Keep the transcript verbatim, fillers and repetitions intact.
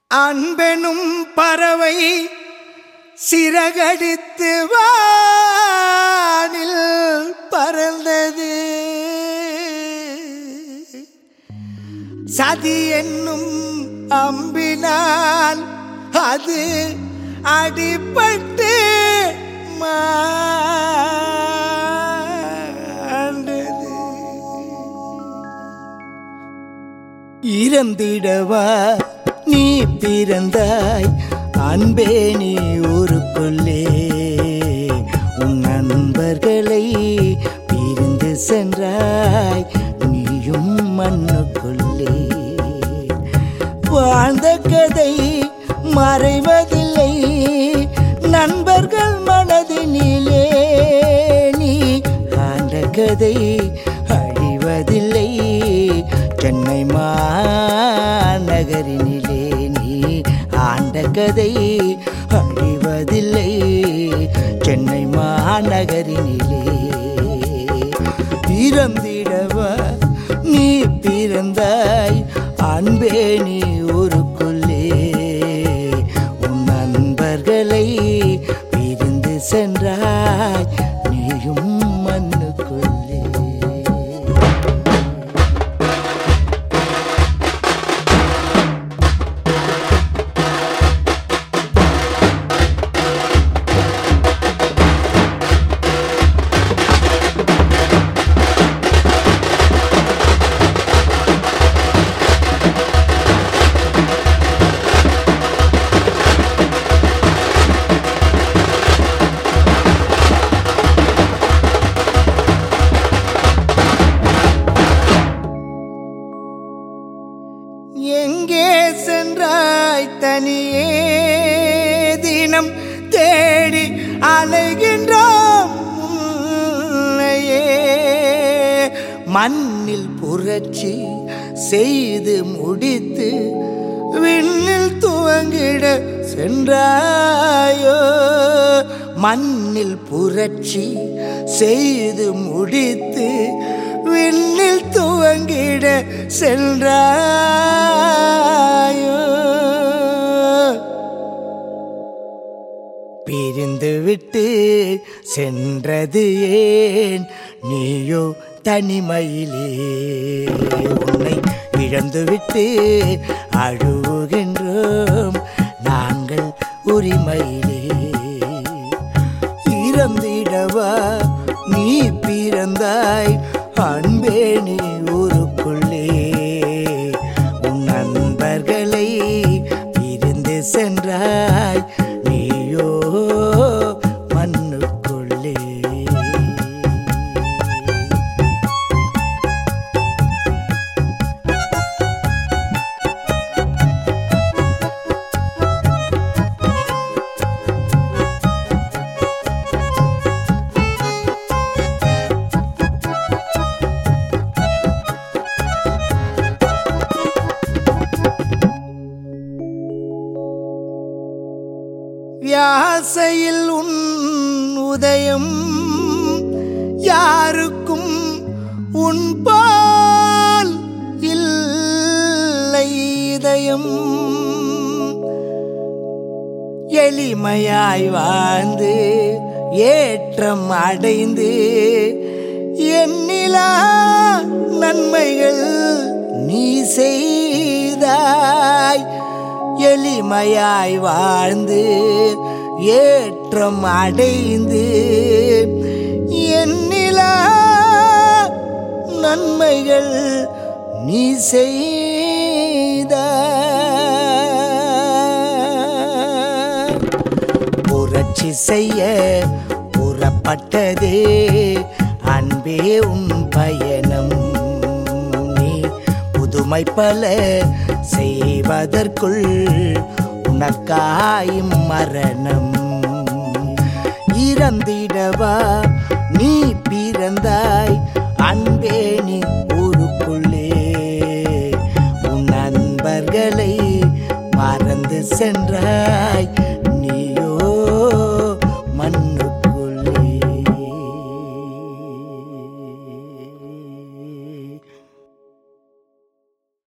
அன்பெனும் பறவை சிறகடித்து வானில் பறந்தது. சதி என்னும் அம்பினால் அது அடிபட்டு மாண்டது. இறந்திடவா நீ பிறந்தாய் அன்பே நீ ஊருக்குள்ளே. உன் நண்பர்களை பிரிந்து சென்றாய் நீயும் மண்ணுக்குள்ளே. வாழ்ந்த கதை மறைவதில்லை நண்பர்கள் மனதினிலே. நீ ஆண்ட கதை அழிவதில்லை சென்னை மாநகரினிலே. நீ ஆண்ட கதை அழிவதில்லை சென்னை மாநகரினிலே. இறந்திடவா நீ பிறந்தாய் அன்பே நீ ஊருக்குள்ளே. உன் நண்பர்களை பிரிந்து சென்றாய் நீயும் மண்ணுக்குள்ளே. எங்கே சென்றாய் தனியே தினம் தேடி அலைகின்றோம் உன்னையே. மண்ணில் புரட்சி செய்து முடித்து விண்ணில் துவங்கிட சென்றாயோ. மண்ணில் புரட்சி செய்து முடித்து விண்ணில் துவங்கிட சென்றாயோ. பிரிந்து விட்டு சென்றது ஏன் நீயோ தனிமையிலே. உன்னை இழந்து விட்டு அழுகின்றோம் நாங்கள் உரிமையிலே. இறந்திடவா நீ பிறந்தாய் அன்பே நீ ஊருக்குள்ளே. உன் நண்பர்களை பிரிந்து சென்றாய் நீயோ மண்ணுக்குள்ளே. வியாசையில் உன் உதயம் யாருக்கும் உன் பால் இல்லை இதயம். எளிமையாய் வாழ்ந்து ஏற்றம் அடைந்து எண்ணிலா நன்மைகள் நீ செய்தாய். எளிமையாய் வாழ்ந்து ஏற்றம் அடைந்து எண்ணிலா நன்மைகள் நீ செய்தாய். புரட்சி செய்ய புறப்பட்டதே அன்பே உன் பயணம். நீ புதுமை பல செய்வதற்குள் உனக்காயும் மரணம். இறந்திடவா நீ பிறந்தாய் அன்பே நீ ஊருக்குள்ளே. உன் நண்பர்களை மறந்து சென்றாய்